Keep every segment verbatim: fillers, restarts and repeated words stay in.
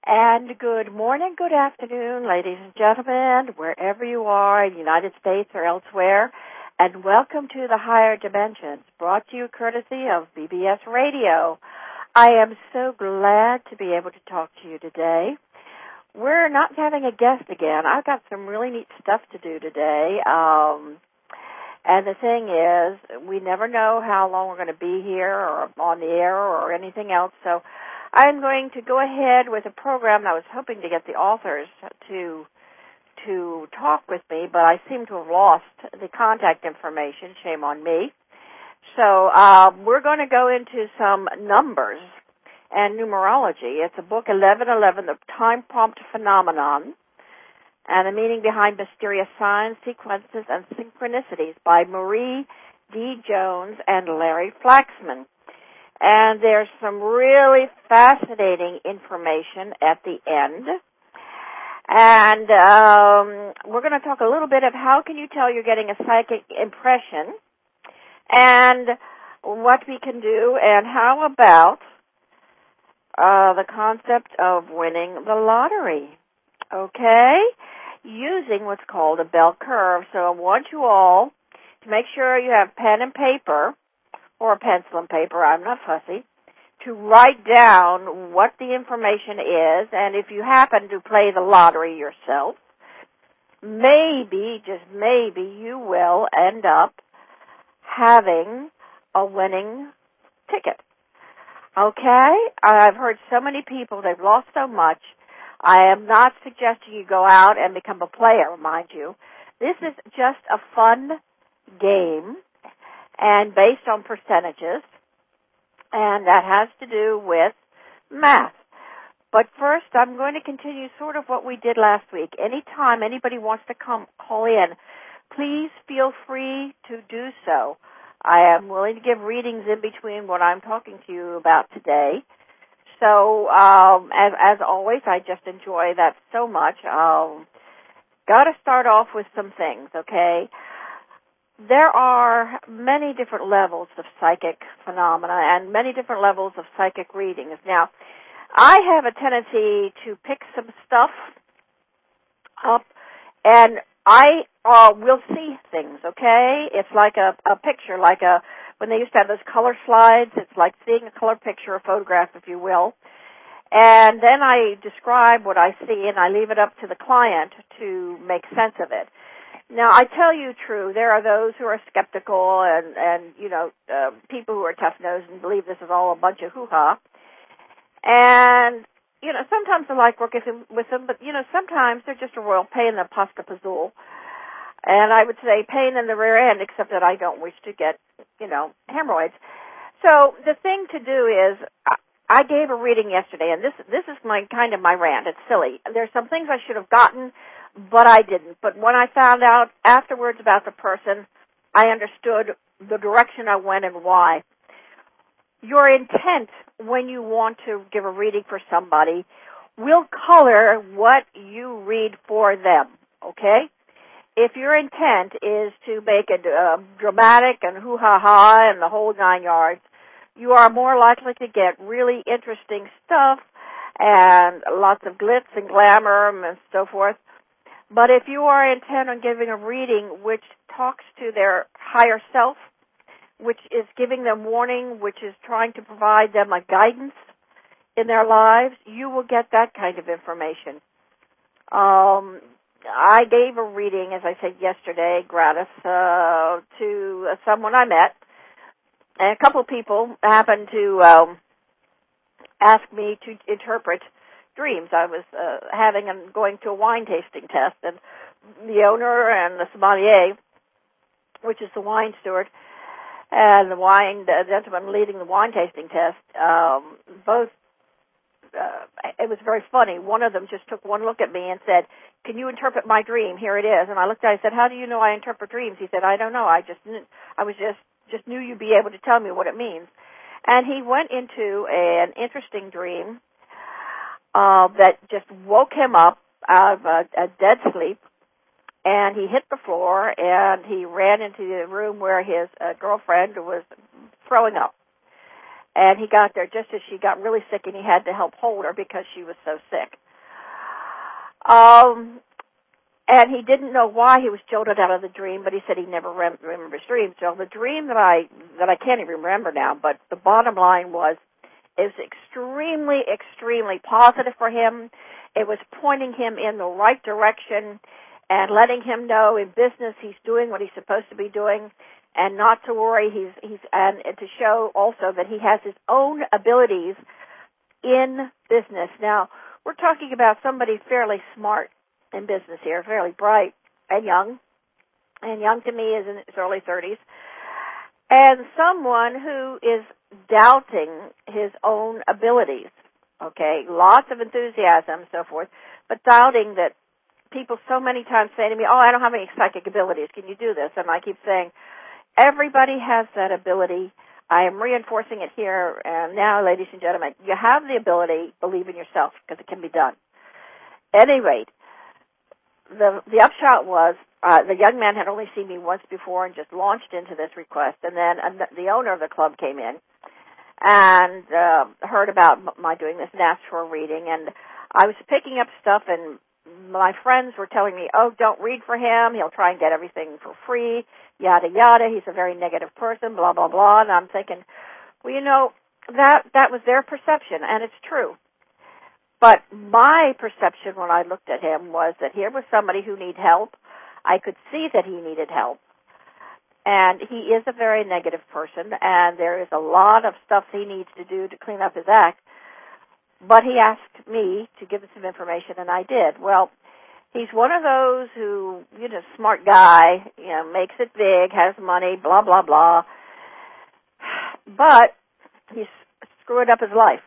And good morning, good afternoon, ladies and gentlemen, wherever you are in the United States or elsewhere, and welcome to the Higher Dimensions, brought to you courtesy of B B S Radio. I am so glad to be able to talk to you today. We're not having a guest again. I've got some really neat stuff to do today. Um, and the thing is, we never know how long we're going to be here or on the air or anything else, so I'm going to go ahead with a program. I was hoping to get the authors to to talk with me, but I seem to have lost the contact information. Shame on me. So uh, we're going to go into some numbers and numerology. It's a book, eleven eleven, The Time Prompt Phenomenon, and the meaning behind mysterious signs, sequences, and synchronicities by Marie D. Jones and Larry Flaxman. And there's some really fascinating information at the end. And um, we're going to talk a little bit of how can you tell you're getting a psychic impression and what we can do, and how about uh, the concept of winning the lottery, okay, using what's called a bell curve. So I want you all to make sure you have pen and paper, or a pencil and paper, I'm not fussy, to write down what the information is, and if you happen to play the lottery yourself, maybe, just maybe, you will end up having a winning ticket. Okay? I've heard so many people, they've lost so much. I am not suggesting you go out and become a player, mind you. This is just a fun game, and based on percentages, and that has to do with math. But first, I'm going to continue sort of what we did last week. Anytime anybody wants to come call in, please feel free to do so. I am willing to give readings in between what I'm talking to you about today. So, um, as, as always, I just enjoy that so much. Um, got to start off with some things, okay? There are many different levels of psychic phenomena and many different levels of psychic readings. Now, I have a tendency to pick some stuff up, and I uh, will see things, okay? It's like a, a picture, like a, when they used to have those color slides, it's like seeing a color picture, a photograph, if you will. And then I describe what I see, and I leave it up to the client to make sense of it. Now, I tell you true, there are those who are skeptical and, and you know, uh, people who are tough-nosed and believe this is all a bunch of hoo-ha. And, you know, sometimes I like working with them, but, you know, sometimes they're just a royal pain in the pasta pazool. And I would say pain in the rear end, except that I don't wish to get, you know, hemorrhoids. So the thing to do is, I gave a reading yesterday, and this this is my kind of my rant. It's silly. There's some things I should have gotten, but I didn't. But when I found out afterwards about the person, I understood the direction I went and why. Your intent when you want to give a reading for somebody will color what you read for them, okay? If your intent is to make it uh, dramatic and hoo-ha-ha and the whole nine yards, you are more likely to get really interesting stuff and lots of glitz and glamour and so forth. But if you are intent on giving a reading which talks to their higher self, which is giving them warning, which is trying to provide them a guidance in their lives, you will get that kind of information. Um, I gave a reading, as I said yesterday, gratis, uh, to someone I met. And a couple of people happened to um, ask me to interpret dreams. I was uh, having and going to a wine tasting test, and the owner and the sommelier, which is the wine steward, and the wine the gentleman leading the wine tasting test, um, both, uh, it was very funny. One of them just took one look at me and said, "Can you interpret my dream? Here it is." And I looked at it and said, "How do you know I interpret dreams?" He said, "I don't know. I just knew, I was just just knew you'd be able to tell me what it means." And he went into an interesting dream uh, that just woke him up out of a, a dead sleep, and he hit the floor, and he ran into the room where his uh, girlfriend was throwing up. And he got there just as she got really sick, and he had to help hold her because she was so sick. Um, and he didn't know why he was jolted out of the dream, but he said he never rem- remembers dreams. So the dream that I that I can't even remember now, but the bottom line was, it was extremely, extremely positive for him. It was pointing him in the right direction and letting him know in business he's doing what he's supposed to be doing, and not to worry. He's he's and to show also that he has his own abilities in business. Now, we're talking about somebody fairly smart in business here, fairly bright and young, and young to me is in his early thirties, and someone who is doubting his own abilities, okay, lots of enthusiasm and so forth, but doubting that people so many times say to me, oh, I don't have any psychic abilities, can you do this? And I keep saying, everybody has that ability. I am reinforcing it here, and now, ladies and gentlemen, you have the ability, believe in yourself, because it can be done. At any rate, the, the upshot was, uh, the young man had only seen me once before and just launched into this request, and then uh, the owner of the club came in and uh, heard about my doing this and asked for a reading, and I was picking up stuff, and my friends were telling me, oh, don't read for him, he'll try and get everything for free, yada, yada, he's a very negative person, blah, blah, blah, and I'm thinking, well, you know, that that was their perception, and it's true. But my perception when I looked at him was that here was somebody who needed help. I could see that he needed help. And he is a very negative person, and there is a lot of stuff he needs to do to clean up his act. But he asked me to give him some information, and I did. Well, he's one of those who, you know, smart guy, you know, makes it big, has money, blah, blah, blah. But he's screwed up his life.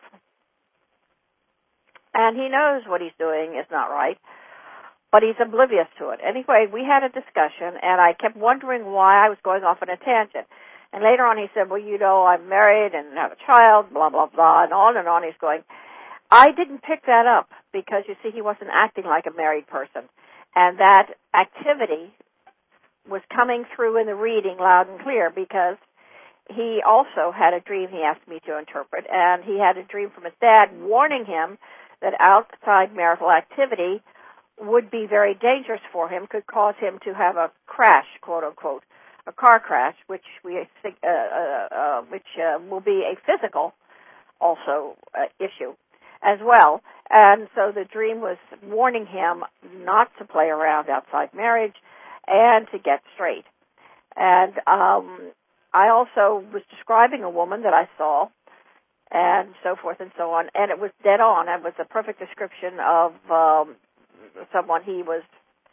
And he knows what he's doing is not right, but he's oblivious to it. Anyway, we had a discussion, and I kept wondering why I was going off on a tangent. And later on he said, well, you know, I'm married and have a child, blah, blah, blah, and on and on he's going. I didn't pick that up because, you see, he wasn't acting like a married person. And that activity was coming through in the reading loud and clear because he also had a dream he asked me to interpret, and he had a dream from his dad warning him that outside marital activity would be very dangerous for him, could cause him to have a crash, quote unquote, a car crash, which we think, uh, uh, uh, which uh, will be a physical also uh, issue as well. And so the dream was warning him not to play around outside marriage and to get straight. And um, I also was describing a woman that I saw, and so forth and so on, and it was dead on. It was a perfect description of um, someone he was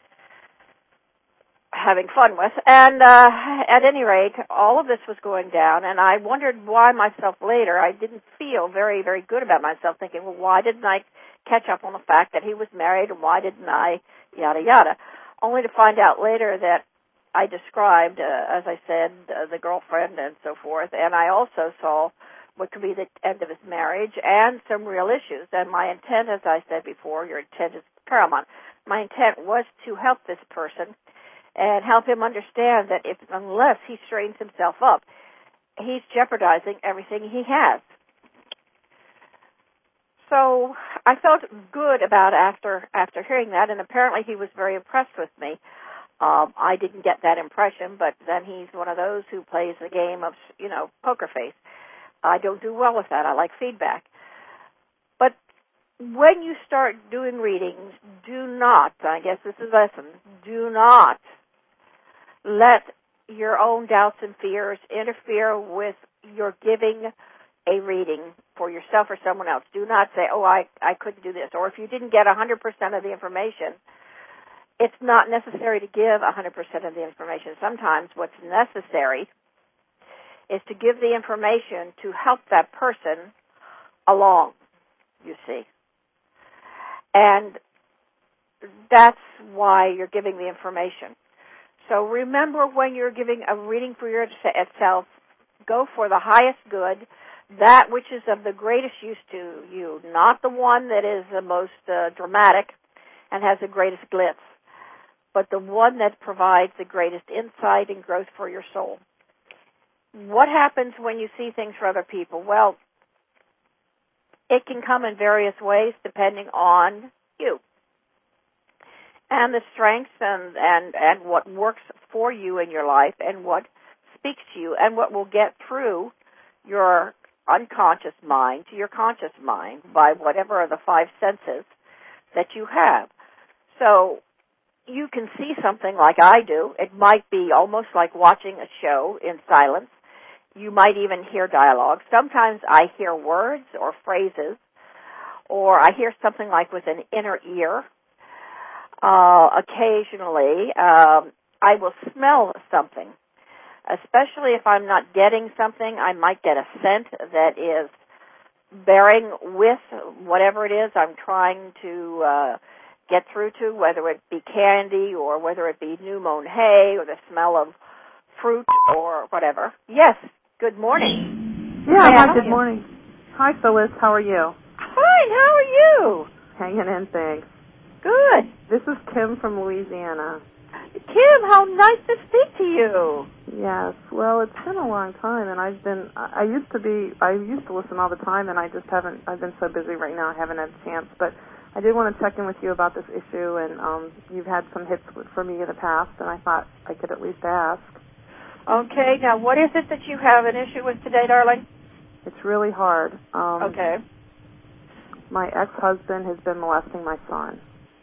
having fun with. And uh, at any rate, all of this was going down, and I wondered why myself later. I didn't feel very, very good about myself, thinking, well, why didn't I catch up on the fact that he was married, and why didn't I, yada, yada, only to find out later that I described, uh, as I said, uh, the girlfriend and so forth, and I also saw what could be the end of his marriage and some real issues. And my intent, as I said before, your intent is paramount. My intent was to help this person and help him understand that if unless he straightens himself up, he's jeopardizing everything he has. So I felt good about after after hearing that, and apparently he was very impressed with me. Um, I didn't get that impression, but then he's one of those who plays the game of, you know, poker face. I don't do well with that. I like feedback. But when you start doing readings, do not, I guess this is a lesson, do not let your own doubts and fears interfere with your giving a reading for yourself or someone else. Do not say, oh, I, I couldn't do this. Or if you didn't get one hundred percent of the information, it's not necessary to give one hundred percent of the information. Sometimes what's necessary is to give the information to help that person along, you see. And that's why you're giving the information. So remember, when you're giving a reading for yourself, go for the highest good, that which is of the greatest use to you, not the one that is the most uh, dramatic and has the greatest glitz, but the one that provides the greatest insight and growth for your soul. What happens when you see things for other people? Well, it can come in various ways depending on you and the strengths and, and, and what works for you in your life and what speaks to you and what will get through your unconscious mind to your conscious mind by whatever are the five senses that you have. So you can see something like I do. It might be almost like watching a show in silence. You might even hear dialogue. Sometimes I hear words or phrases, or I hear something like with an inner ear. Uh, occasionally, um, I will smell something. Especially if I'm not getting something, I might get a scent that is bearing with whatever it is I'm trying to uh, get through to, whether it be candy or whether it be new mown hay or the smell of fruit or whatever. Yes, good morning. Yeah, hi, good morning. Hi, Phyllis. How are you? Fine, how are you? Hanging in, thanks. Good. This is Kim from Louisiana. Kim, how nice to speak to you. Yes. Well, it's been a long time, and I've been, I used to be, I used to listen all the time, and I just haven't, I've been so busy right now, I haven't had a chance. But I did want to check in with you about this issue, and um, you've had some hits for me in the past, and I thought I could at least ask. Okay. Now, what is it that you have an issue with today, darling? It's really hard. Um, okay. My ex-husband has been molesting my son.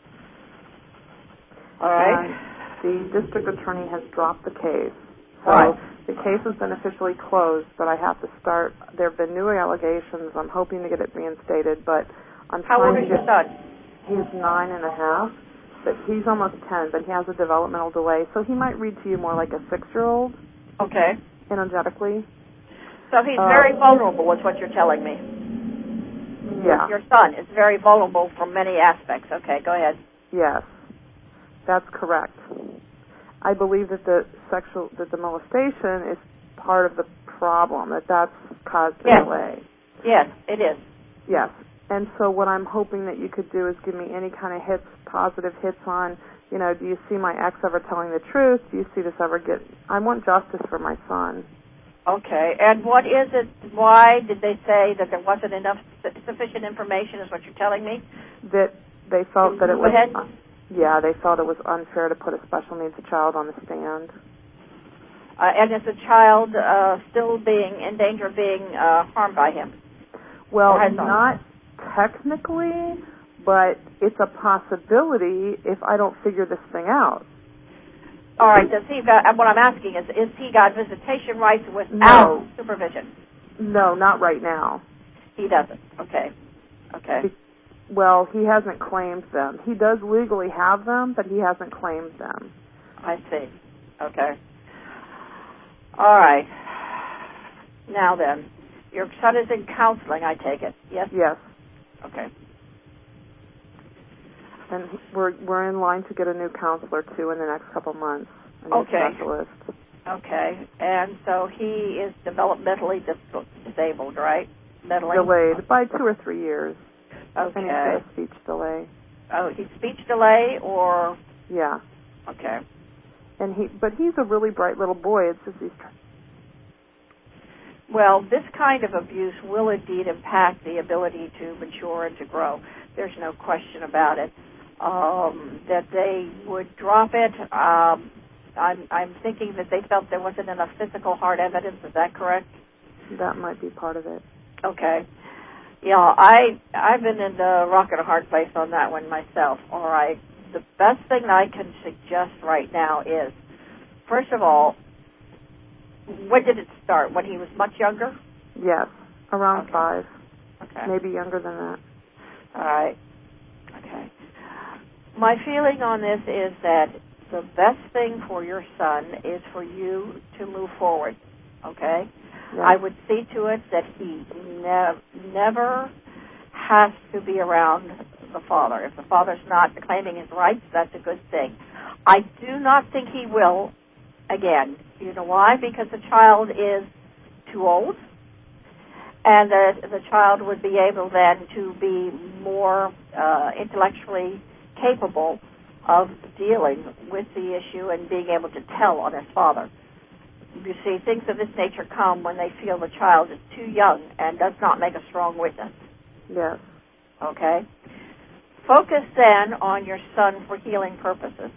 All right. And the district attorney has dropped the case. So right. The case has been officially closed, but I have to start. There have been new allegations. I'm hoping to get it reinstated, but I'm How trying old is to your son? He's nine and a half, but he's almost ten, but he has a developmental delay, so he might read to you more like a six-year-old. Okay. Energetically. So he's uh, very vulnerable, is what you're telling me. Yeah. Your son is very vulnerable from many aspects. Okay, go ahead. Yes. That's correct. I believe that the sexual, that the molestation is part of the problem, that that's caused the yes. delay. Yes, it is. Yes. And so what I'm hoping that you could do is give me any kind of hits, positive hits on, you know, do you see my ex ever telling the truth? Do you see this ever get, I want justice for my son. Okay. And what is it, why did they say that there wasn't enough, sufficient information is what you're telling me? That they felt you, that it go was... Ahead. Uh, Yeah, they felt it was unfair to put a special needs child on the stand. Uh, and is the child uh, still being in danger of being uh, harmed by him? Well, not technically, but it's a possibility if I don't figure this thing out. All right. Does he got? What I'm asking is, is he got visitation rights without no. supervision? No, not right now. He doesn't. Okay. Okay. Be- Well, he hasn't claimed them. He does legally have them, but he hasn't claimed them. I see. Okay. All right. Now then, your son is in counseling, I take it, yes? Yes. Okay. And we're we're in line to get a new counselor, too, in the next couple months, a new okay. specialist. Okay. And so he is developmentally dis- disabled, right? Mentally? Delayed by two or three years. Okay. And he's got a speech delay. Oh, he's speech delay or? Yeah. Okay. And he, but he's a really bright little boy. It's just he's. Well, this kind of abuse will indeed impact the ability to mature and to grow. There's no question about it. Um, that they would drop it. Um, I'm, I'm thinking that they felt there wasn't enough physical hard evidence. Is that correct? That might be part of it. Okay. Yeah, I I've been in the rock and a hard place on that one myself. All right. The best thing I can suggest right now is, first of all, when did it start? When he was much younger? Yes, around okay. five. Okay. Maybe younger than that. All right. Okay. My feeling on this is that the best thing for your son is for you to move forward. Okay? Yes. I would see to it that he ne- never has to be around the father. If the father's not claiming his rights, that's a good thing. I do not think he will again. You know why? Because the child is too old, and the, the child would be able then to be more uh, intellectually capable of dealing with the issue and being able to tell on his father. You see, things of this nature come when they feel the child is too young and does not make a strong witness. Yes. Okay? Focus then on your son for healing purposes.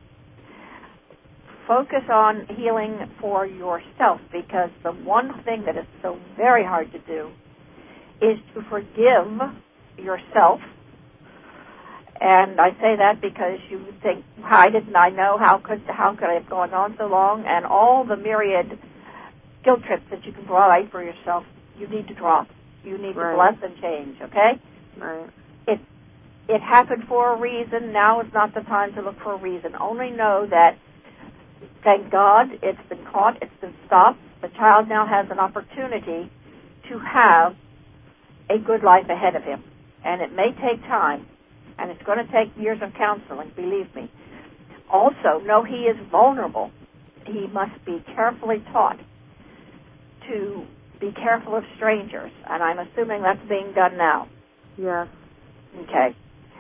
Focus on healing for yourself, because the one thing that is so very hard to do is to forgive yourself. And I say that because you think, why didn't I know? How could how could I have gone on so long? And all the myriad guilt trips that you can provide for yourself, you need to drop. You need Right. to bless and change, okay? Right. It it happened for a reason. Now is not the time to look for a reason. Only know that, thank God, it's been caught, it's been stopped. The child now has an opportunity to have a good life ahead of him. And it may take time, and it's going to take years of counseling, believe me. Also, know he is vulnerable. He must be carefully taught to be careful of strangers, and I'm assuming that's being done now. Yes. Okay.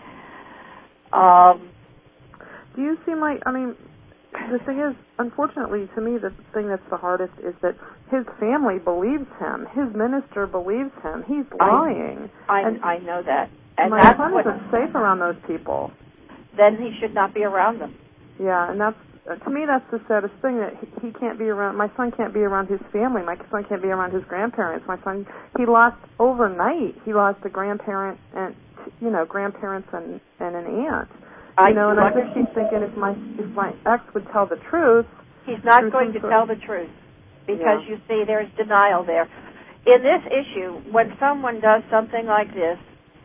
Um, Do you seem like, I mean, the thing is, unfortunately, to me, the thing that's the hardest is that his family believes him. His minister believes him. He's lying. I, and I know that. And my that's son what, isn't safe around those people. then he should not be around them. Yeah, and that's, uh, to me, that's the saddest thing, that he, he can't be around, my son can't be around his family. My son can't be around his grandparents. My son, he lost overnight, he lost a grandparent and, you know, grandparents and, and an aunt. I You know, and I wonder- think he's thinking if my if my ex would tell the truth. He's not through going some to sort- tell the truth, because Yeah. you see, there's denial there. In this issue, when someone does something like this,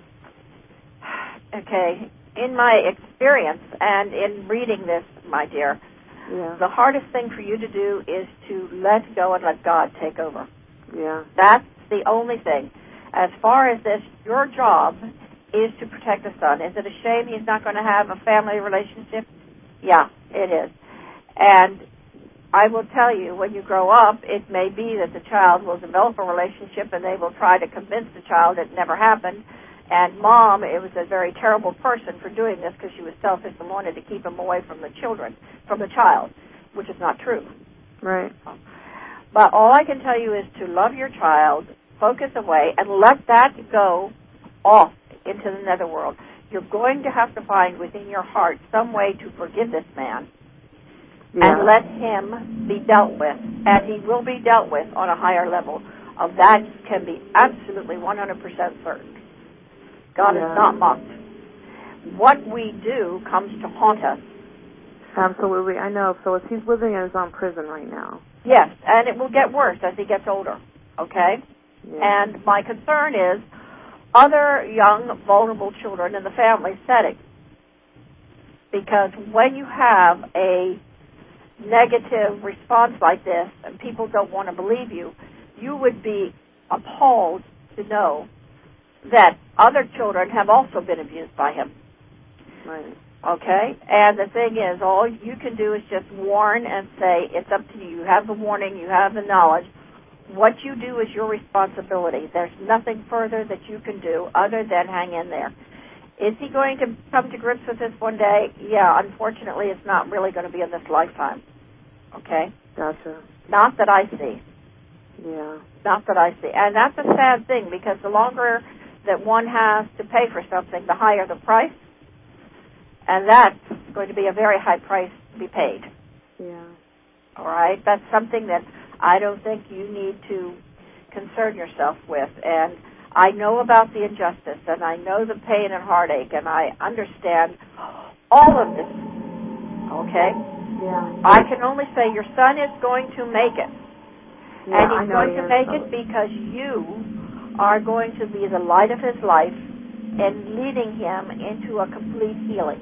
okay, in my experience and in reading this, my dear, Yeah. the hardest thing for you to do is to let go and let God take over. Yeah. That's the only thing. As far as this, your job is to protect the son. Is it a shame he's not going to have a family relationship? Yeah, it is. And I will tell you, when you grow up, it may be that the child will develop a relationship and they will try to convince the child it never happened. And mom, it was a very terrible person for doing this because she was selfish and wanted to keep him away from the children, from the child, which is not true. Right. But all I can tell you is to love your child, focus away, and let that go off into the netherworld. You're going to have to find within your heart some way to forgive this man. Yeah. And let him be dealt with. And he will be dealt with on a higher level. Of that you can be absolutely one hundred percent certain. God Yeah. is not mocked. What we do comes to haunt us. Absolutely. I know, Phyllis. He's living in his own prison right now. Yes, and it will get worse as he gets older. Okay? Yeah. And my concern is other young, vulnerable children in the family setting. Because when you have a negative response like this and people don't want to believe you, you would be appalled to know that other children have also been abused by him. Right. Okay? And the thing is, all you can do is just warn and say, it's up to you. You have the warning, you have the knowledge. What you do is your responsibility. There's nothing further that you can do other than hang in there. Is he going to come to grips with this one day? Yeah, unfortunately, it's not really going to be in this lifetime. Okay? Gotcha. Not that I see. Yeah. Not that I see. And that's a sad thing, because the longer that one has to pay for something, the higher the price. And that's going to be a very high price to be paid. Yeah. All right? That's something that I don't think you need to concern yourself with. And I know about the injustice, and I know the pain and heartache, and I understand all of this. Okay? Yeah. I can only say your son is going to make it. Yeah, and I he's know going he to is, make Phyllis. it because you are going to be the light of his life and leading him into a complete healing.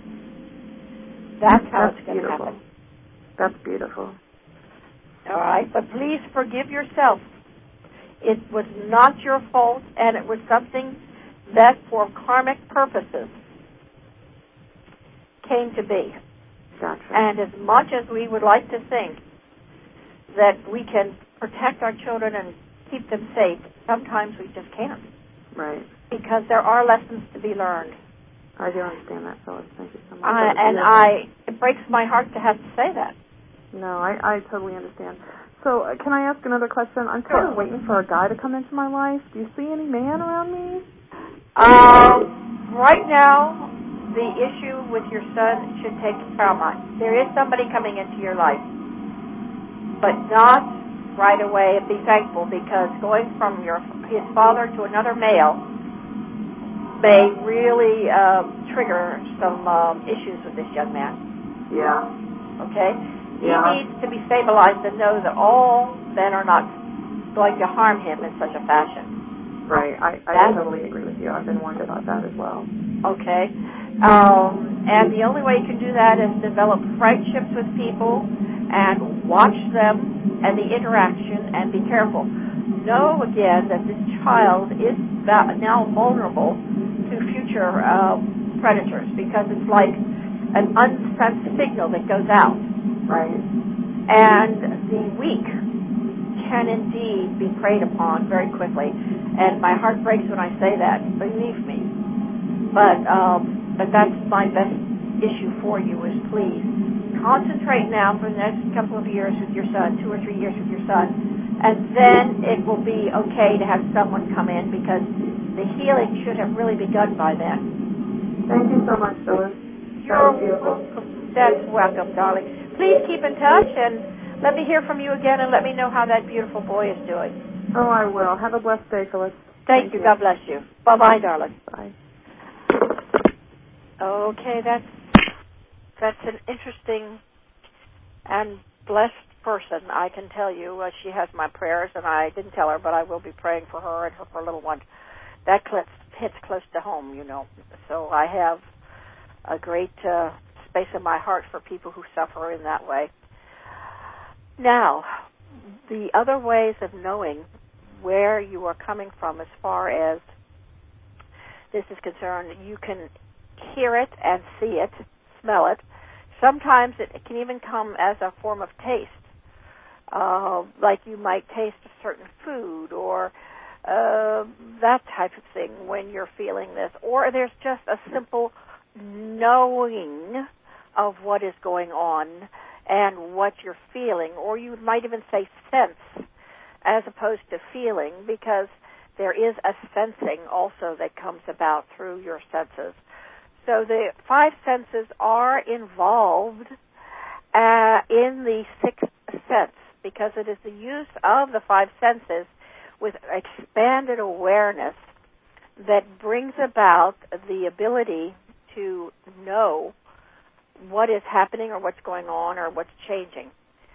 That's how That's it's going to beautiful. happen. That's beautiful. All right? But please forgive yourself. It was not your fault, and it was something that, for karmic purposes, came to be. Gotcha. And as much as we would like to think that we can protect our children and keep them safe, sometimes we just can't. Right. Because there are lessons to be learned. I do understand that, Phyllis. Thank you so much. I, and beautiful. I, it breaks my heart to have to say that. No, I, I totally understand. So, uh, can I ask another question? I'm kind of Sure. waiting for a guy to come into my life. Do you see any man around me? Uh, right now, the issue with your son should take trauma. There is somebody coming into your life, but not right away. And be thankful, because going from your his father to another male may really uh, trigger some um, issues with this young man. Yeah. Okay? He Yeah. needs to be stabilized and know that all men are not going to harm him in such a fashion. Right. I, I totally agree with you. I've been warned about that as well. Okay. Um, and the only way you can do that is develop friendships with people and watch them and the interaction and be careful. Know again that this child is now vulnerable to future uh, predators, because it's like an unsent signal that goes out. Right. And the weak can indeed be preyed upon very quickly. And my heart breaks when I say that, believe me. But um, but that's my best issue for you is please concentrate now for the next couple of years with your son, two or three years with your son, and then it will be okay to have someone come in, because the healing should have really begun by then. Thank you so much, Phyllis. You're welcome. That's welcome, darling. Please keep in touch and let me hear from you again, and let me know how that beautiful boy is doing. Oh, I will. Have a blessed day, Phyllis. Thank, Thank you. you. God bless you. Bye-bye, darling. Bye. Okay, that's that's an interesting and blessed person, I can tell you. Uh, she has my prayers, and I didn't tell her, but I will be praying for her and her, her little one. That clip hits close to home, you know. So I have a great uh, space in my heart for people who suffer in that way. Now, the other ways of knowing where you are coming from as far as this is concerned, you can hear it and see it, smell it. Sometimes it can even come as a form of taste, uh, like you might taste a certain food or uh, that type of thing when you're feeling this. Or there's just a simple knowing of what is going on and what you're feeling, or you might even say sense as opposed to feeling, because there is a sensing also that comes about through your senses. So the five senses are involved uh, in the sixth sense, because it is the use of the five senses with expanded awareness that brings about the ability to know what is happening or what's going on or what's changing.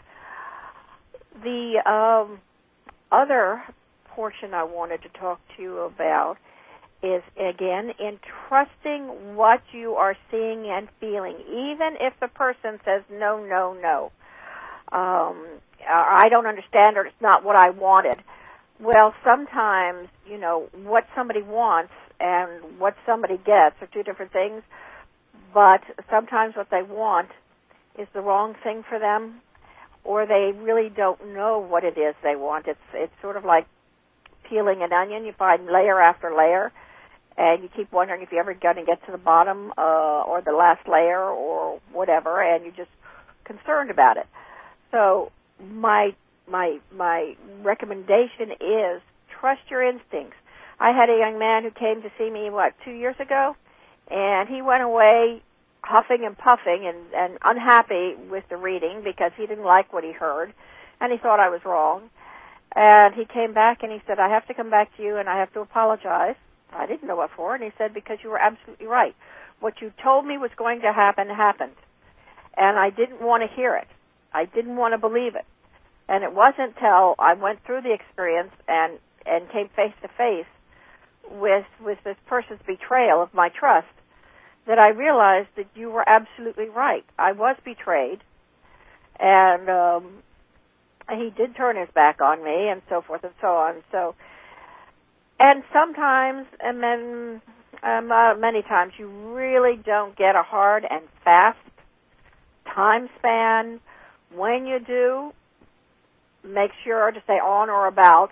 The um, other portion I wanted to talk to you about is, again, in trusting what you are seeing and feeling, even if the person says, no, no, no. Um, I don't understand, or it's not what I wanted. Well, sometimes, you know, what somebody wants and what somebody gets are two different things, but sometimes what they want is the wrong thing for them, or they really don't know what it is they want. It's it's sort of like peeling an onion. You find layer after layer, and you keep wondering if you're ever going to get to the bottom uh, or the last layer or whatever, and you're just concerned about it. So my my my recommendation is trust your instincts. I had a young man who came to see me, what, two years ago, and he went away huffing and puffing and, and unhappy with the reading because he didn't like what he heard, and he thought I was wrong. And he came back and he said, I have to come back to you and I have to apologize. I didn't know what for, and he said, because you were absolutely right. What you told me was going to happen happened, and I didn't want to hear it. I didn't want to believe it. And it wasn't until I went through the experience and, and came face to face with with this person's betrayal of my trust that I realized that you were absolutely right. I was betrayed, and um, he did turn his back on me, and so forth and so on. So, and sometimes, and then um, uh, many times, you really don't get a hard and fast time span. When you do, make sure to say on or about,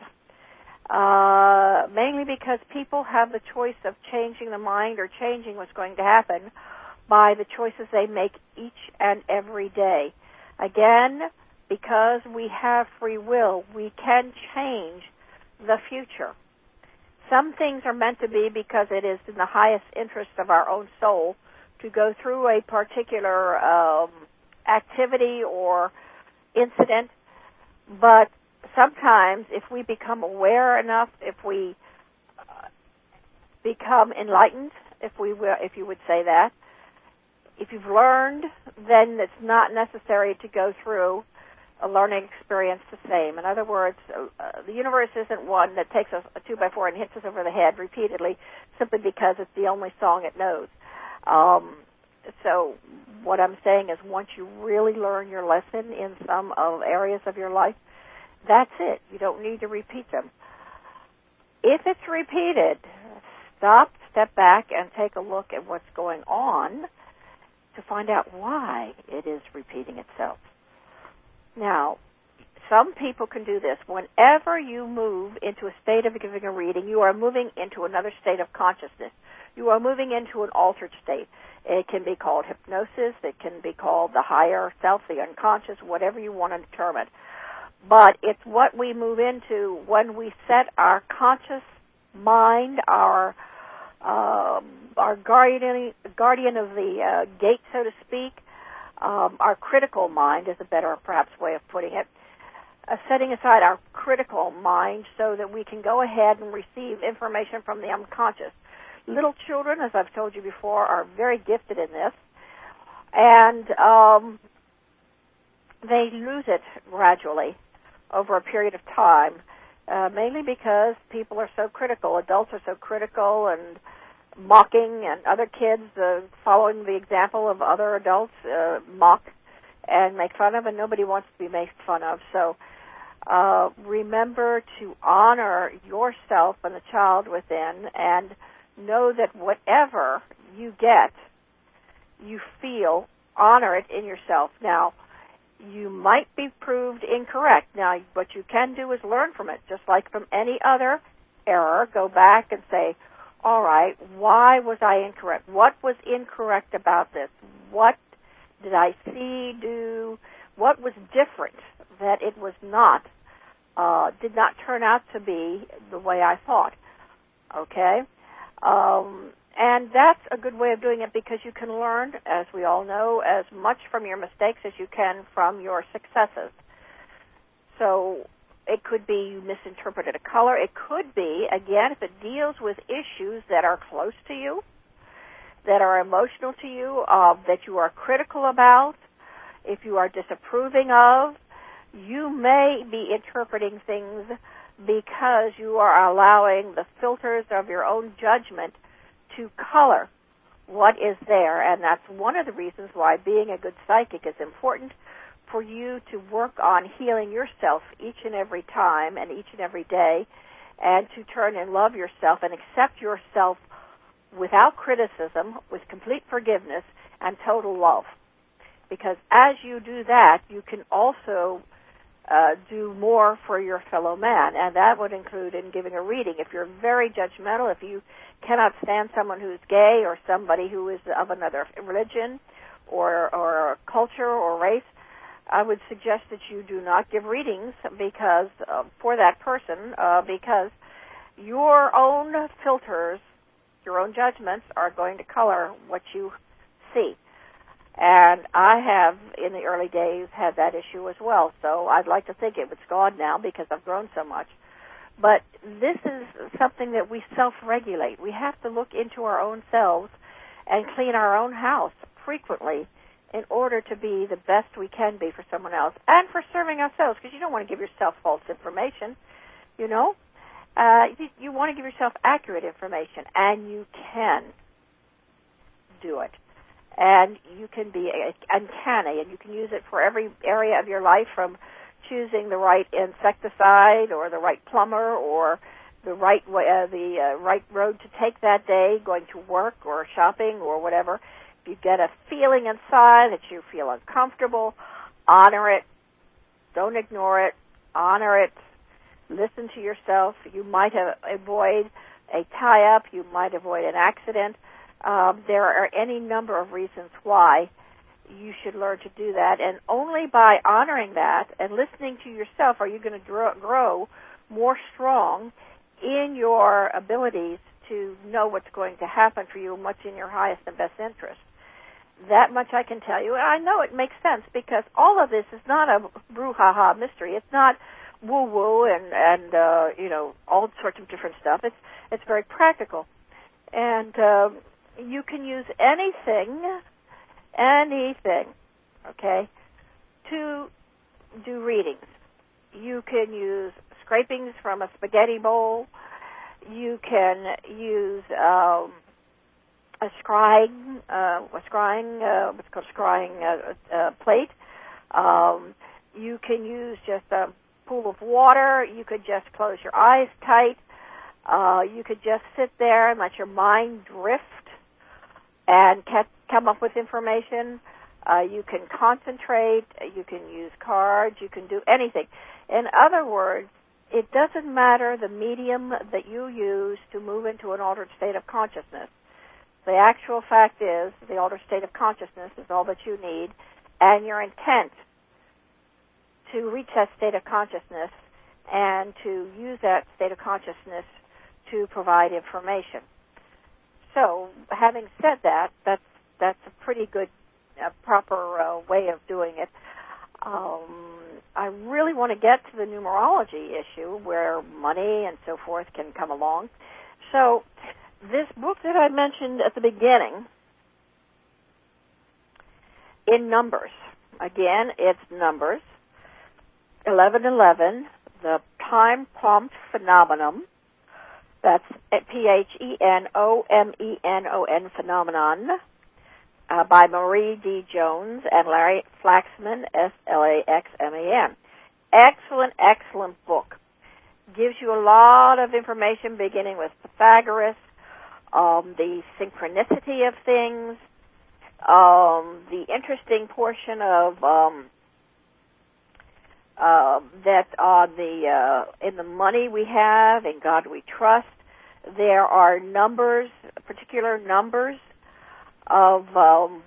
uh, mainly because people have the choice of changing the mind or changing what's going to happen by the choices they make each and every day. Again, because we have free will, we can change the future. Some things are meant to be because it is in the highest interest of our own soul to go through a particular um, activity or incident. But sometimes if we become aware enough, if we uh, become enlightened, if we will, if you would say that, if you've learned, then it's not necessary to go through a learning experience the same. In other words, uh, the universe isn't one that takes us a two by four and hits us over the head repeatedly simply because it's the only song it knows. Um, so what I'm saying is once you really learn your lesson in some of areas of your life, that's it. You don't need to repeat them. If it's repeated, stop, step back, and take a look at what's going on to find out why it is repeating itself. Now, some people can do this. Whenever you move into a state of giving a reading, you are moving into another state of consciousness. You are moving into an altered state. It can be called hypnosis. It can be called the higher self, the unconscious, whatever you want to term it. But it's what we move into when we set our conscious mind, our um, our guardian, guardian of the uh, gate, so to speak, Um, our critical mind is a better, perhaps, way of putting it, uh, setting aside our critical mind so that we can go ahead and receive information from the unconscious. Little children, as I've told you before, are very gifted in this, and um, they lose it gradually over a period of time, uh, mainly because people are so critical. Adults are so critical and mocking, and other kids uh, following the example of other adults uh, mock and make fun of, and nobody wants to be made fun of. So uh, remember to honor yourself and the child within, and know that whatever you get, you feel, honor it in yourself. Now, you might be proved incorrect. Now, what you can do is learn from it, just like from any other error. Go back and say, all right, why was I incorrect? What was incorrect about this? What did I see, do? What was different that it was not, uh, did not turn out to be the way I thought? Okay? Um, and that's a good way of doing it because you can learn, as we all know, as much from your mistakes as you can from your successes. So it could be you misinterpreted a color. It could be, again, if it deals with issues that are close to you, that are emotional to you, uh, that you are critical about, if you are disapproving of, you may be interpreting things because you are allowing the filters of your own judgment to color what is there. And that's one of the reasons why being a good psychic is important, for you to work on healing yourself each and every time and each and every day, and to turn and love yourself and accept yourself without criticism, with complete forgiveness and total love. Because as you do that, you can also uh, do more for your fellow man, and that would include in giving a reading. If you're very judgmental, if you cannot stand someone who's gay or somebody who is of another religion or, or culture or race, I would suggest that you do not give readings because uh, for that person, uh, because your own filters, your own judgments are going to color what you see. And I have, in the early days, had that issue as well. So I'd like to think it was gone now because I've grown so much. But this is something that we self-regulate. We have to look into our own selves and clean our own house frequently in order to be the best we can be for someone else and for serving ourselves, because you don't want to give yourself false information, you know. Uh, you, you want to give yourself accurate information, and you can do it. And you can be uncanny, and you can use it for every area of your life, from choosing the right insecticide or the right plumber or the right way, uh, the uh, right road to take that day, going to work or shopping or whatever. If you get a feeling inside that you feel uncomfortable, honor it. Don't ignore it. Honor it. Listen to yourself. You might have avoid a tie-up. You might avoid an accident. Um, there are any number of reasons why you should learn to do that, and only by honoring that and listening to yourself are you going to grow, grow more strong in your abilities to know what's going to happen for you and what's in your highest and best interest. That much I can tell you. And I know it makes sense because all of this is not a brouhaha mystery. It's not woo-woo and, and uh, you know, all sorts of different stuff. It's, it's very practical. And uh, you can use anything, anything, okay, to do readings. You can use scrapings from a spaghetti bowl. You can use um, a scrying, uh, a scrying, uh, what's called a scrying uh, uh, plate. Um, you can use just a pool of water. You could just close your eyes tight. Uh, you could just sit there and let your mind drift and ca- come up with information. Uh, you can concentrate. You can use cards. You can do anything. In other words, it doesn't matter the medium that you use to move into an altered state of consciousness. The actual fact is the altered state of consciousness is all that you need, and your intent to reach that state of consciousness and to use that state of consciousness to provide information. So, having said that, that's that's a pretty good, uh, proper uh, way of doing it. Um, I really want to get to the numerology issue where money and so forth can come along. So, this book that I mentioned at the beginning, in numbers, again, it's numbers, eleven eleven, the time prompt phenomenon. That's P H E N O M E N O N phenomenon, uh, by Marie D. Jones and Larry Flaxman, S L A X M A N. Excellent, excellent book. Gives you a lot of information beginning with Pythagoras, um, the synchronicity of things, um, the interesting portion of um, uh, that on the uh, in the money we have, in God we trust. There are numbers, particular numbers of um,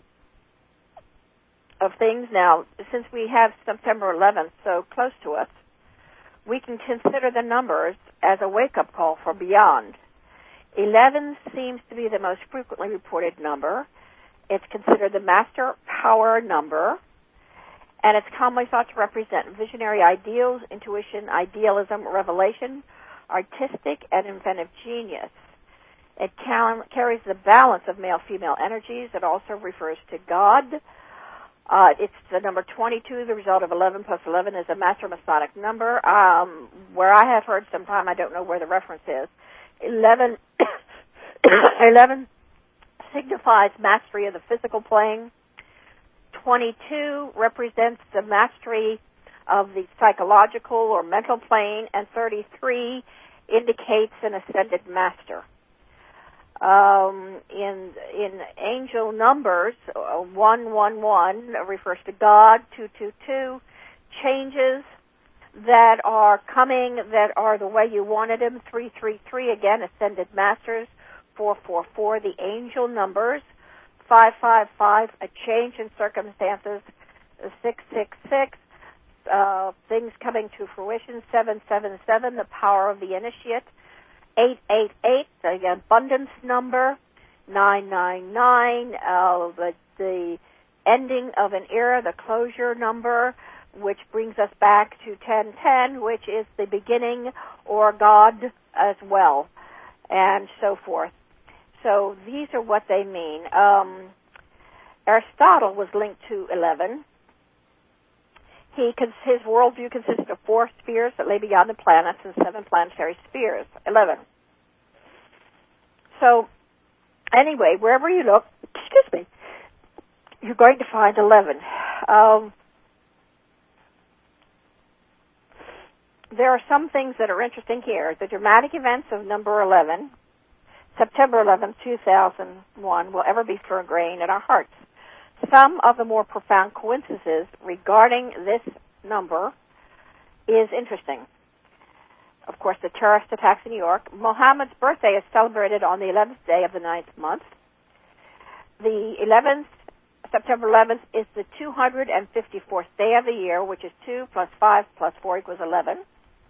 of things. Now, since we have September eleventh so close to us, we can consider the numbers as a wake-up call for beyond. eleven seems to be the most frequently reported number. It's considered the master power number, and it's commonly thought to represent visionary ideals, intuition, idealism, revelation, artistic, and inventive genius. It can, carries the balance of male-female energies. It also refers to God. Uh, it's the number twenty-two. The result of eleven plus eleven is a master Masonic number. Um, where I have heard sometime, I don't know where the reference is. eleven, eleven signifies mastery of the physical plane. twenty-two represents the mastery of the psychological or mental plane, and thirty-three indicates an ascended master. Um, in in angel numbers, uh, one one one refers to God. Two two two changes that are coming that are the way you wanted them. Three three three again ascended masters. Four four four the angel numbers. Five five five a change in circumstances. Six six six uh, things coming to fruition. Seven seven seven the power of the initiate. Eight eight eight the abundance number. Nine nine nine uh, the the ending of an era, the closure number, which brings us back to ten ten, which is the beginning or God as well, and so forth. So these are what they mean. Um, Aristotle was linked to eleven. He his worldview consisted of four spheres that lay beyond the planets and seven planetary spheres. Eleven. So, anyway, wherever you look, excuse me, you're going to find eleven. Um, there are some things that are interesting here. The dramatic events of number eleven, September eleventh, two thousand one, will ever be ingrained in our hearts. Some of the more profound coincidences regarding this number is interesting. Of course, the terrorist attacks in New York. Muhammad's birthday is celebrated on the eleventh day of the ninth month. The eleventh, September eleventh, is the two hundred fifty-fourth day of the year, which is two plus five plus four equals eleven.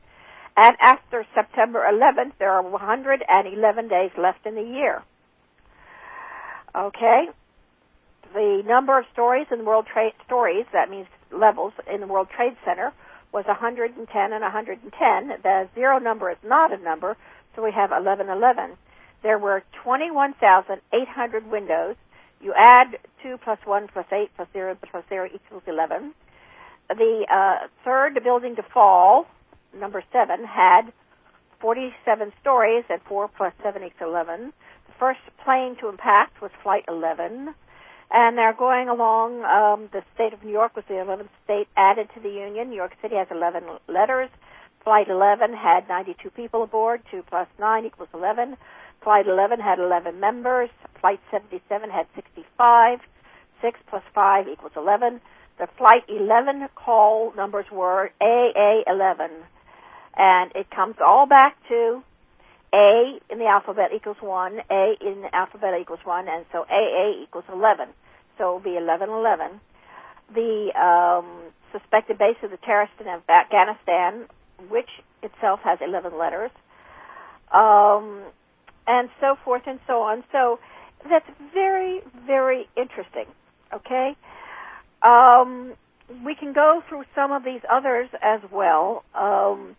And after September eleventh, there are one hundred eleven days left in the year. Okay? The number of stories in the World Trade stories, that means levels in the World Trade Center, was one hundred ten and one hundred ten. The zero number is not a number, so we have eleven eleven. There were twenty-one thousand eight hundred windows. You add two plus one plus eight plus zero plus zero equals eleven. The uh, third building to fall, number seven, had forty-seven stories, and four plus seven equals eleven. The first plane to impact was Flight eleven. And they're going along. Um, the state of New York was the eleventh state added to the Union. New York City has eleven letters. Flight eleven had ninety-two people aboard. two plus nine equals eleven. Flight eleven had eleven members. Flight seventy-seven had sixty-five. six plus five equals eleven. The Flight eleven call numbers were A A eleven. And it comes all back to A in the alphabet equals one, A in the alphabet equals one, and so A A equals eleven. So it will be eleven eleven. The um, suspected base of the terrorists in Afghanistan, which itself has eleven letters, um, and so forth and so on. So that's very, very interesting, okay? Um, we can go through some of these others as well. Um,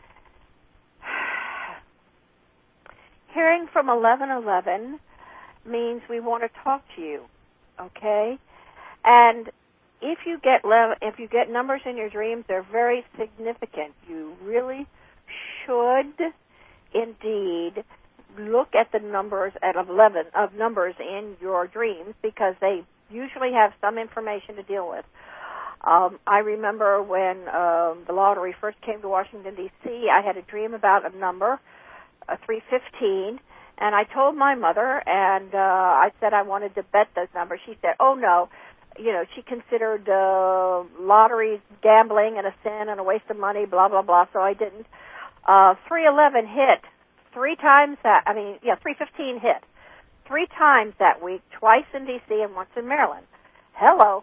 Hearing from eleven eleven means we want to talk to you, okay? And if you get le- if you get numbers in your dreams, they're very significant. You really should indeed look at the numbers at eleven of numbers in your dreams, because they usually have some information to deal with. Um, I remember when um, the lottery first came to Washington, D C, I had a dream about a number, uh, three fifteen, and I told my mother, and uh, I said I wanted to bet those numbers. She said, oh, no. You know, she considered uh, lottery gambling and a sin and a waste of money, blah, blah, blah, so I didn't. Uh, three eleven hit three times that, I mean, yeah, three fifteen hit three times that week, twice in D C and once in Maryland. Hello.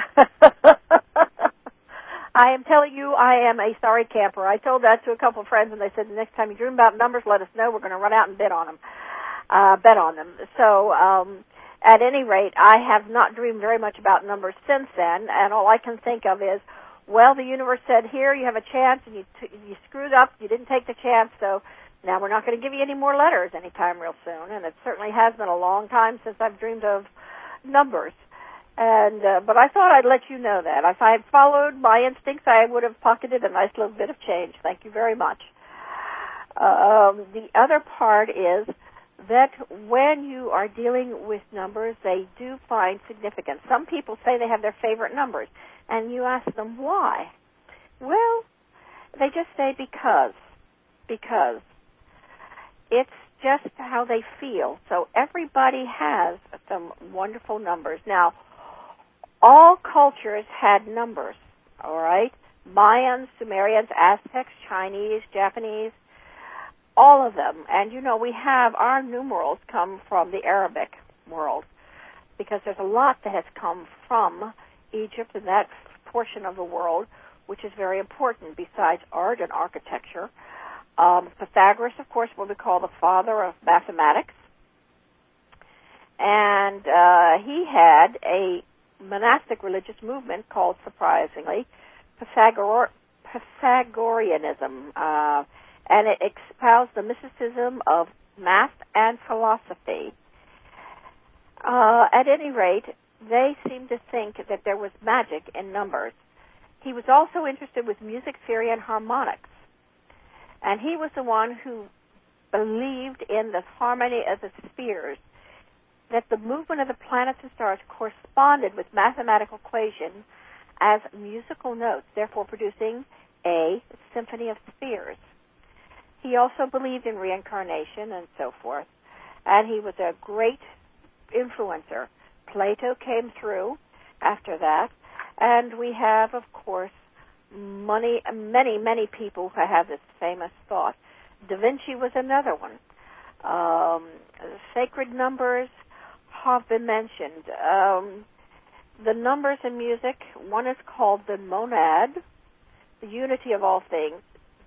I am telling you, I am a sorry camper. I told that to a couple of friends, and they said, the next time you dream about numbers, let us know. We're going to run out and bet on them. Uh, bet on them. So, um, at any rate, I have not dreamed very much about numbers since then, and all I can think of is, well, the universe said, here, you have a chance, and you t- you screwed up, you didn't take the chance, so now we're not going to give you any more letters anytime real soon, and it certainly has been a long time since I've dreamed of numbers. And uh, but I thought I'd let you know that. If I had followed my instincts, I would have pocketed a nice little bit of change. Thank you very much. Um, the other part is that when you are dealing with numbers, they do find significance. Some people say they have their favorite numbers, and you ask them why. Well, they just say because. Because. It's just how they feel. So everybody has some wonderful numbers. Now, all cultures had numbers, all right? Mayans, Sumerians, Aztecs, Chinese, Japanese, all of them. And, you know, we have our numerals come from the Arabic world, because there's a lot that has come from Egypt and that portion of the world, which is very important besides art and architecture. Um, Pythagoras, of course, what we call the father of mathematics. And uh, he had a monastic religious movement called, surprisingly, Pythagor- Pythagoreanism. Uh, and it espoused the mysticism of math and philosophy. Uh, at any rate, they seemed to think that there was magic in numbers. He was also interested with music theory and harmonics. And he was the one who believed in the harmony of the spheres, that the movement of the planets and stars corresponded with mathematical equations as musical notes, therefore producing a symphony of spheres. He also believed in reincarnation and so forth, and he was a great influencer. Plato came through after that, and we have, of course, many, many, many people who have this famous thought. Da Vinci was another one. Um, sacred numbers have been mentioned. Um, the numbers in music, one is called the monad, the unity of all things.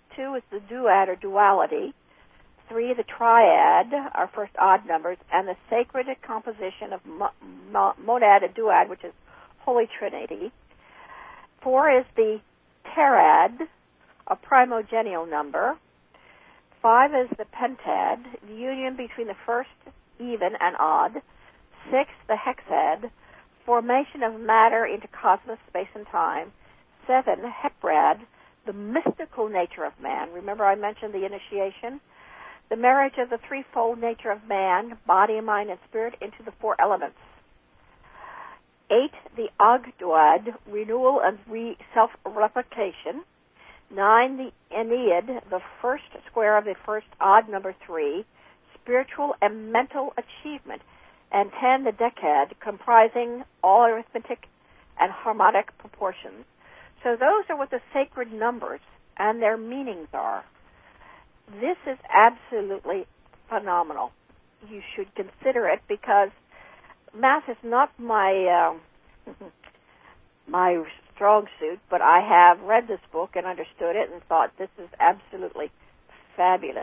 Two is the duad or duality. Three, the triad, our first odd numbers, and the sacred composition of mo- mo- monad and duad, which is Holy Trinity. Four is the terad, a primogenial number. Five is the pentad, the union between the first even and odd. Six, the hexad, formation of matter into cosmos, space, and time. Seven, heprad, the mystical nature of man. Remember I mentioned the initiation? The marriage of the threefold nature of man, body, mind, and spirit, into the four elements. Eight, the Ogdoad, renewal and re- self-replication. Nine, the Ennead, the first square of the first odd number three, spiritual and mental achievement. And ten, the Decad, comprising all arithmetic and harmonic proportions. So those are what the sacred numbers and their meanings are. This is absolutely phenomenal. You should consider it because math is not my uh, my strong suit, but I have read this book and understood it and thought this is absolutely fabulous.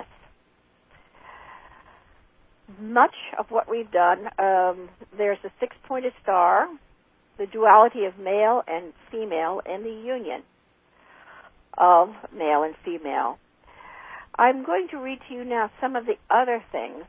Much of what we've done, um, there's a six-pointed star, the duality of male and female, and the union of male and female. I'm going to read to you now some of the other things.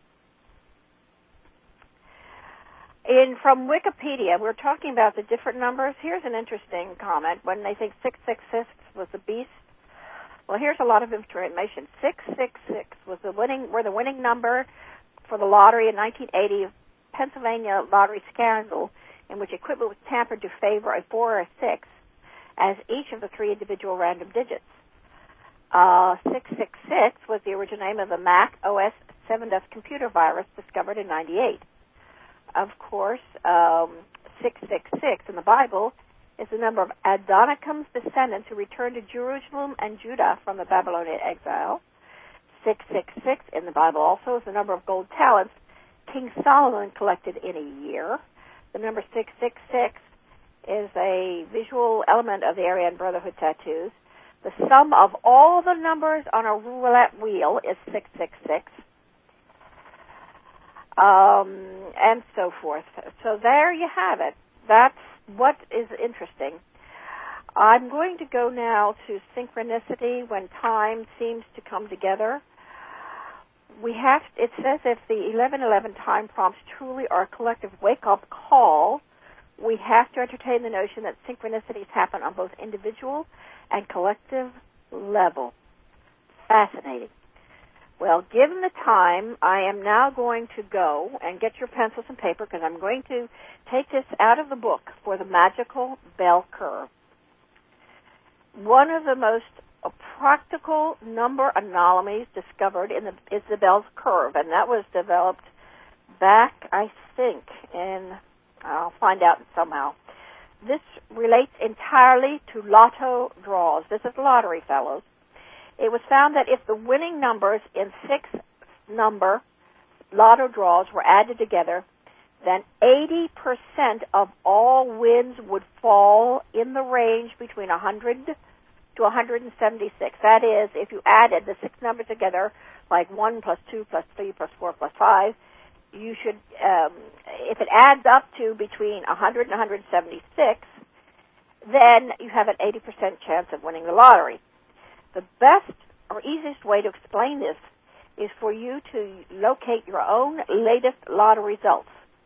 In from Wikipedia, we're talking about the different numbers. Here's an interesting comment. When they think six six six was the beast, well, here's a lot of information. six six six was the winning, were the winning number for the lottery in nineteen eighty Pennsylvania lottery scandal, in which equipment was tampered to favor a four or a six as each of the three individual random digits. Uh, six six six was the original name of the Mac O S seven dust computer virus discovered in ninety-eight. Of course, um, six six six in the Bible is the number of Adonicam's descendants who returned to Jerusalem and Judah from the Babylonian exile. six six six in the Bible also is the number of gold talents King Solomon collected in a year. The number six six six is a visual element of the Aryan Brotherhood tattoos. The sum of all the numbers on a roulette wheel is six six six. Um, and so forth. So there you have it. That's what is interesting. I'm going to go now to synchronicity, when time seems to come together. We have, it says if the eleven eleven time prompts truly are a collective wake-up call, we have to entertain the notion that synchronicities happen on both individual and collective level. Fascinating. Well, given the time, I am now going to go and get your pencils and paper because I'm going to take this out of the book for the magical bell curve. One of the most practical number anomalies discovered in the, is the bell curve, and that was developed back, I think, in, I'll find out somehow. This relates entirely to lotto draws. This is lottery, fellows. It was found that if the winning numbers in six number lotto draws were added together, then eighty percent of all wins would fall in the range between one hundred to one hundred seventy-six. That is, if you added the six numbers together, like one plus two plus three plus four plus five, you should, um, if it adds up to between one hundred and one hundred seventy-six, then you have an eighty percent chance of winning the lottery. The best or easiest way to explain this is for you to locate your own latest lotto results.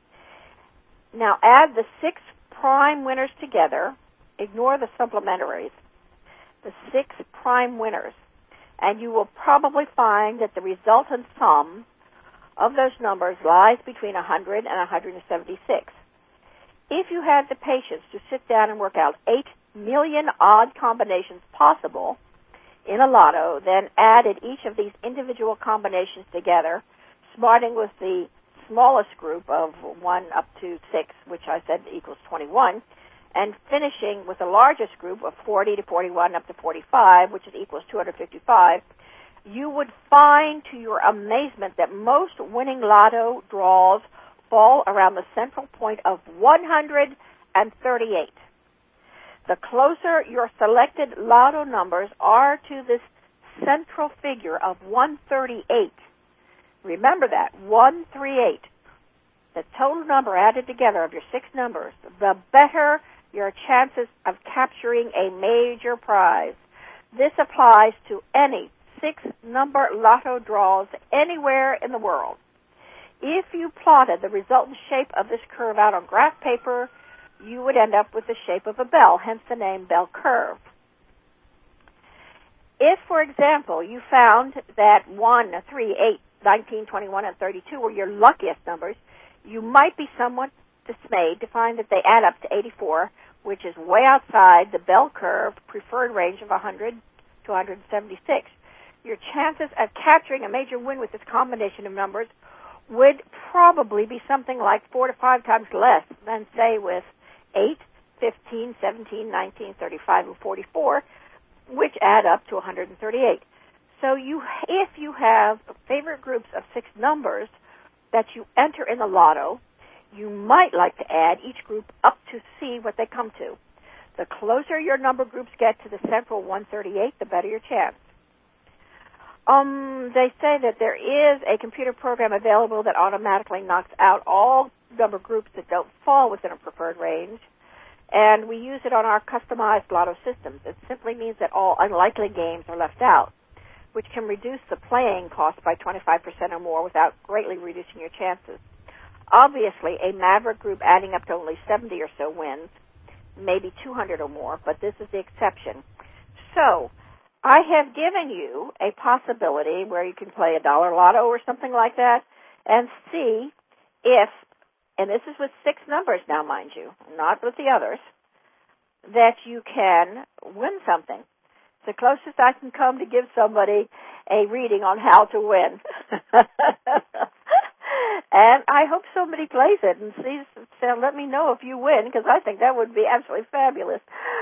Now add the six prime winners together, ignore the supplementaries, the six prime winners, and you will probably find that the resultant sum of those numbers lies between one hundred and one hundred seventy-six. If you had the patience to sit down and work out eight million odd combinations possible in a lotto, then added each of these individual combinations together, starting with the smallest group of one up to six, which I said equals twenty-one, and finishing with the largest group of forty to forty-one up to forty-five, which is equals two hundred fifty-five, you would find to your amazement that most winning lotto draws fall around the central point of one hundred thirty-eight. The closer your selected lotto numbers are to this central figure of one thirty-eight, remember that, one thirty-eight, the total number added together of your six numbers, the better your chances of capturing a major prize. This applies to any six-number lotto draws anywhere in the world. If you plotted the resultant shape of this curve out on graph paper, you would end up with the shape of a bell, hence the name bell curve. If, for example, you found that one, three, eight, nineteen, twenty-one, and thirty-two were your luckiest numbers, you might be somewhat dismayed to find that they add up to eighty-four, which is way outside the bell curve preferred range of one hundred to one hundred seventy-six. Your chances of capturing a major win with this combination of numbers would probably be something like four to five times less than, say, with eight, fifteen, seventeen, nineteen, thirty-five, and forty-four, which add up to one hundred thirty-eight. So you, if you have favorite groups of six numbers that you enter in the lotto, you might like to add each group up to see what they come to. The closer your number groups get to the central one thirty-eight, the better your chance. Um, they say that there is a computer program available that automatically knocks out all number groups that don't fall within a preferred range, and we use it on our customized lotto systems. It simply means that all unlikely games are left out, which can reduce the playing cost by twenty-five percent or more without greatly reducing your chances. Obviously, a maverick group adding up to only seventy or so wins, maybe two hundred or more, but this is the exception. So, I have given you a possibility where you can play a dollar lotto or something like that and see if, and this is with six numbers now, mind you, not with the others, that you can win something. It's the closest I can come to give somebody a reading on how to win. And I hope somebody plays it and sees, so let me know if you win, because I think that would be absolutely fabulous.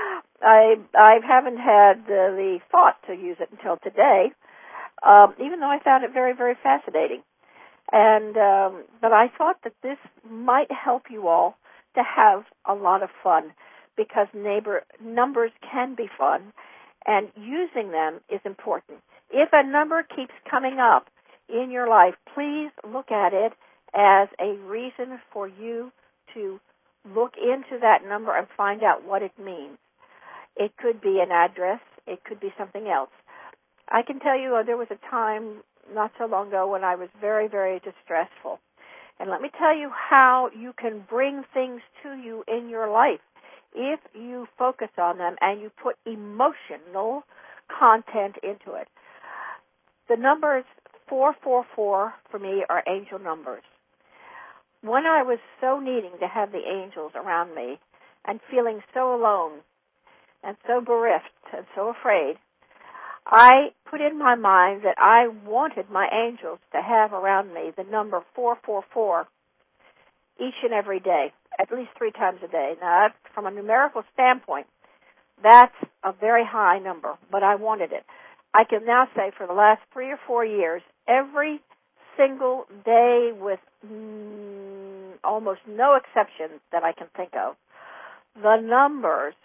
I I haven't had uh, the thought to use it until today, um, even though I found it very, very fascinating. And um, but I thought that this might help you all to have a lot of fun, because neighbor numbers can be fun, and using them is important. If a number keeps coming up in your life, please look at it as a reason for you to look into that number and find out what it means. It could be an address. It could be something else. I can tell you uh, there was a time not so long ago when I was very, very distressful. And let me tell you how you can bring things to you in your life if you focus on them and you put emotional content into it. The numbers four four four for me are angel numbers. When I was so needing to have the angels around me and feeling so alone and so bereft and so afraid, I put in my mind that I wanted my angels to have around me the number four four four each and every day, at least three times a day. Now, that's, from a numerical standpoint, that's a very high number, but I wanted it. I can now say for the last three or four years, every single day with mm, almost no exceptions that I can think of, the numbers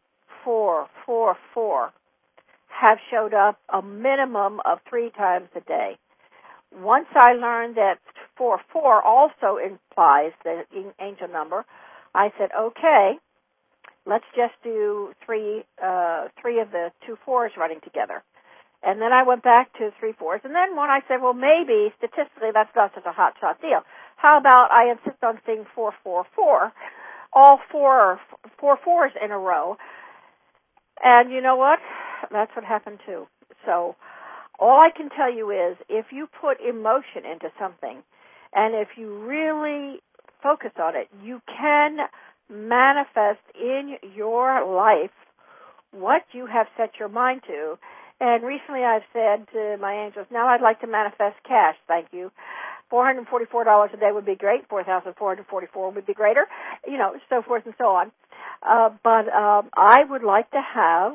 four four four have showed up a minimum of three times a day. Once I learned that four four also implies the angel number, I said, okay, let's just do three, uh, three of the two fours running together. And then I went back to three fours. And then when I said, well, maybe statistically that's not such a hot shot deal. How about I insist on seeing four four four, all four, four fours in a row. And you know what? That's what happened too. So all I can tell you is if you put emotion into something and if you really focus on it, you can manifest in your life what you have set your mind to. And recently I've said to my angels, now I'd like to manifest cash, thank you. four hundred forty-four dollars a day would be great. four thousand four hundred forty-four dollars would be greater, you know, so forth and so on. Uh, but um, I would like to have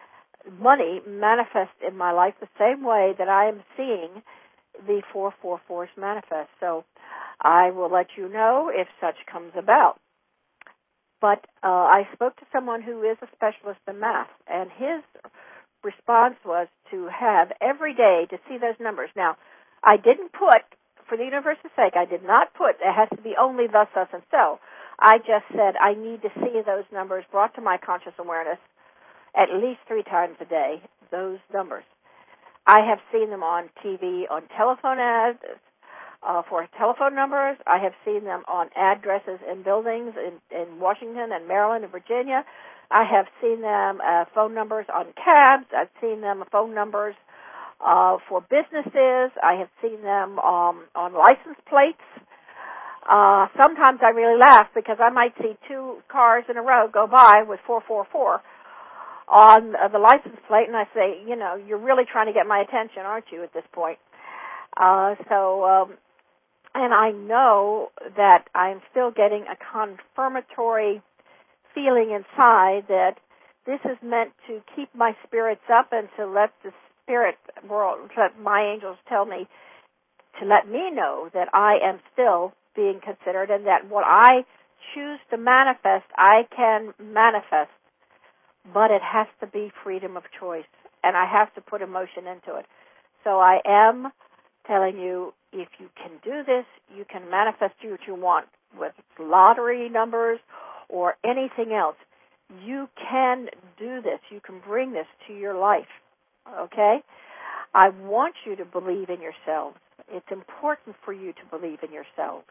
money manifest in my life the same way that I am seeing the four four fours manifest. So I will let you know if such comes about. But uh, I spoke to someone who is a specialist in math, and his response was to have every day to see those numbers. Now, I didn't put, for the universe's sake, I did not put, it has to be only thus, thus, and so. I just said I need to see those numbers brought to my conscious awareness at least three times a day, those numbers. I have seen them on T V, on telephone ads, uh, for telephone numbers. I have seen them on addresses in buildings in, in Washington and Maryland and Virginia. I have seen them, uh, phone numbers on cabs. I've seen them phone numbers uh, for businesses. I have seen them um, on license plates. Uh, sometimes I really laugh because I might see two cars in a row go by with four four four on uh, the license plate, and I say, you know, you're really trying to get my attention, aren't you, at this point? Uh, so, um, and I know that I'm still getting a confirmatory feeling inside that this is meant to keep my spirits up and to let the spirit world, let my angels tell me, to let me know that I am still being considered and that what I choose to manifest, I can manifest. But it has to be freedom of choice, and I have to put emotion into it. So I am telling you, if you can do this, you can manifest what you want, whether it's lottery numbers or anything else. You can do this. You can bring this to your life, okay? I want you to believe in yourselves. It's important for you to believe in yourselves.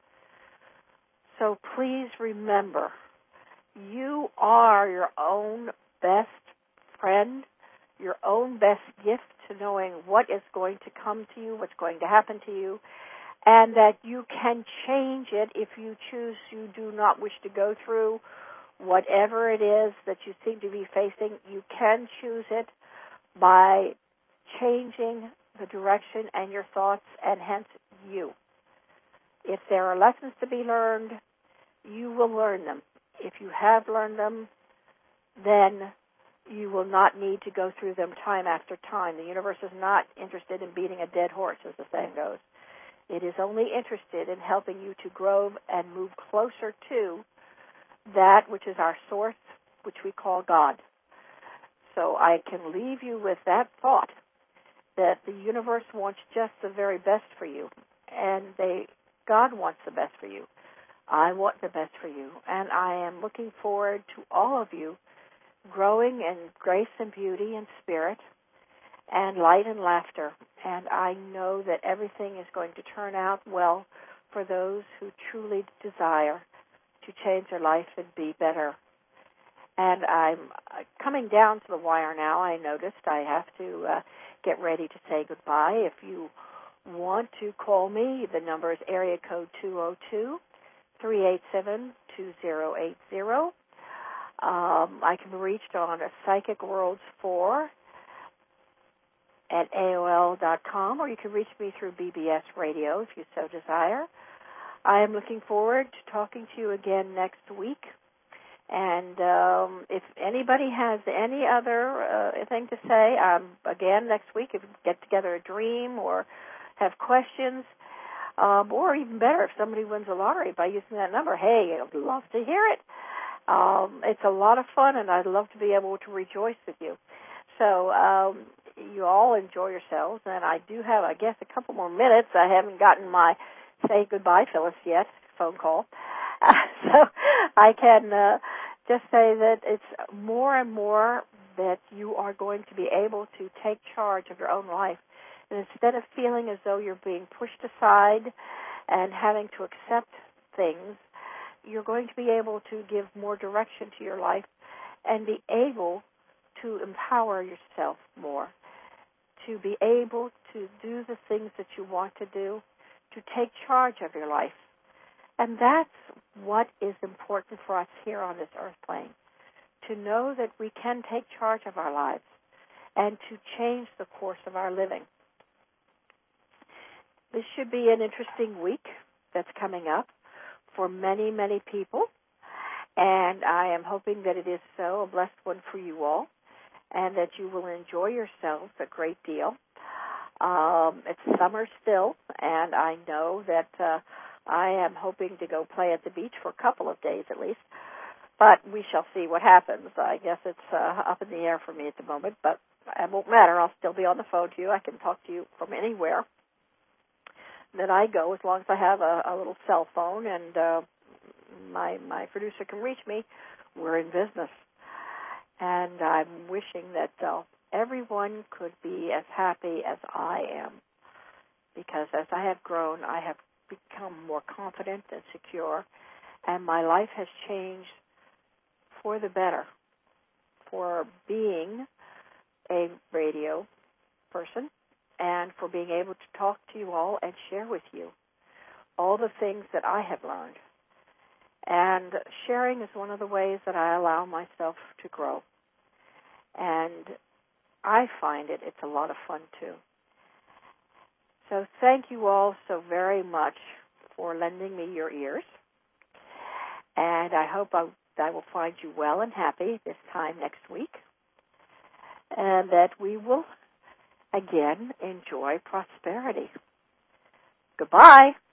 So please remember, you are your own best friend, your own best gift to knowing what is going to come to you, what's going to happen to you, and that you can change it if you choose you do not wish to go through whatever it is that you seem to be facing. You can choose it by changing the direction and your thoughts, and hence you. If there are lessons to be learned, you will learn them. If you have learned them, then you will not need to go through them time after time. The universe is not interested in beating a dead horse, as the saying goes. It is only interested in helping you to grow and move closer to that which is our source, which we call God. So I can leave you with that thought, that the universe wants just the very best for you, and they, God wants the best for you. I want the best for you, and I am looking forward to all of you growing in grace and beauty and spirit and light and laughter. And I know that everything is going to turn out well for those who truly desire to change their life and be better. And I'm coming down to the wire now. I noticed I have to uh, get ready to say goodbye. If you want to call me, the number is area code two oh two, three eight seven, two oh eight oh. Um, I can be reached on a Psychic Worlds four at A O L dot com, or you can reach me through B B S Radio if you so desire. I am looking forward to talking to you again next week. And um, if anybody has any other uh, thing to say, um, again, next week, if you get together a dream or have questions, um, or even better, if somebody wins a lottery by using that number, hey, I'd love to hear it. Um, it's a lot of fun, and I'd love to be able to rejoice with you. So um, you all enjoy yourselves, and I do have, I guess, a couple more minutes. I haven't gotten my say goodbye, Phyllis, yet, phone call. Uh, so I can uh, just say that it's more and more that you are going to be able to take charge of your own life. And instead of feeling as though you're being pushed aside and having to accept things, you're going to be able to give more direction to your life and be able to empower yourself more, to be able to do the things that you want to do, to take charge of your life. And that's what is important for us here on this earth plane, to know that we can take charge of our lives and to change the course of our living. This should be an interesting week that's coming up for many, many people, and I am hoping that it is so, a blessed one for you all, and that you will enjoy yourselves a great deal. Um, it's summer still, and I know that uh, I am hoping to go play at the beach for a couple of days at least, but we shall see what happens. I guess it's uh, up in the air for me at the moment, but it won't matter. I'll still be on the phone to you. I can talk to you from anywhere that I go, as long as I have a, a little cell phone and uh, my my producer can reach me. We're in business. And I'm wishing that uh, everyone could be as happy as I am, because as I have grown, I have become more confident and secure, and my life has changed for the better, for being a radio person and for being able to talk to you all and share with you all the things that I have learned. And sharing is one of the ways that I allow myself to grow. And I find it, it's a lot of fun too. So thank you all so very much for lending me your ears. And I hope I, I will find you well and happy this time next week. And that we will again enjoy prosperity. Goodbye.